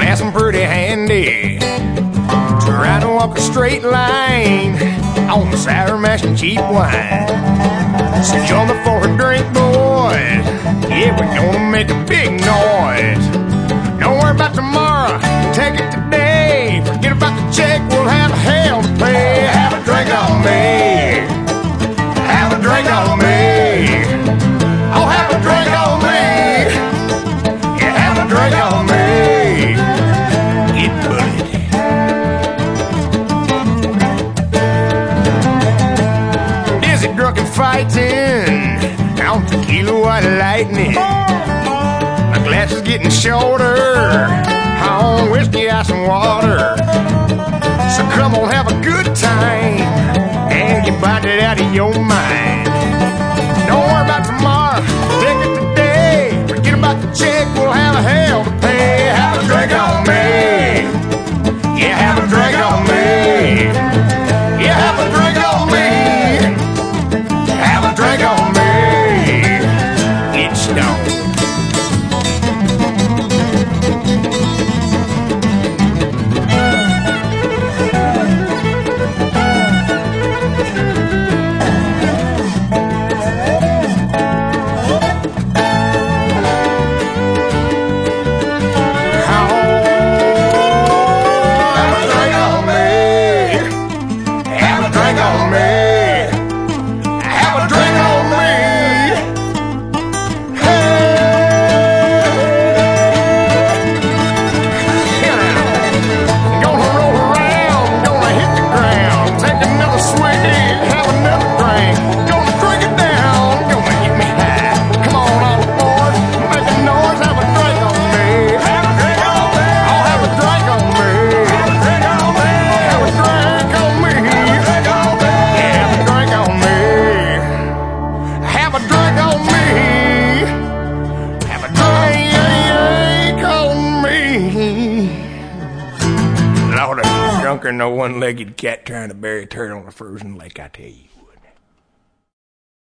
passing pretty handy. Trying to walk a straight line on sour mash and cheap wine. So join me for a drink, boys. Yeah, we're gonna make a big noise. Don't worry about tomorrow, take it today. Forget about the check, we'll have hell to pay. Have a drink on me. Have a drink on me. Oh, have a drink on me. Yeah, have a drink on me. Get bullied. Dizzy, drunk and fighting on tequila white lightning. My glass is getting shorter on whiskey, ice, and water. So come on, have a good time and get blinded out of your mind. Don't worry about tomorrow, take it today. Forget about the check, we'll have a hell to pay. Have a drink on me. Yeah, have a drink on me. Yeah, have a drink on me. Have a drink on me. Get stoned. Drunker than a one-legged cat trying to bury a turtle in a frozen lake, I tell you.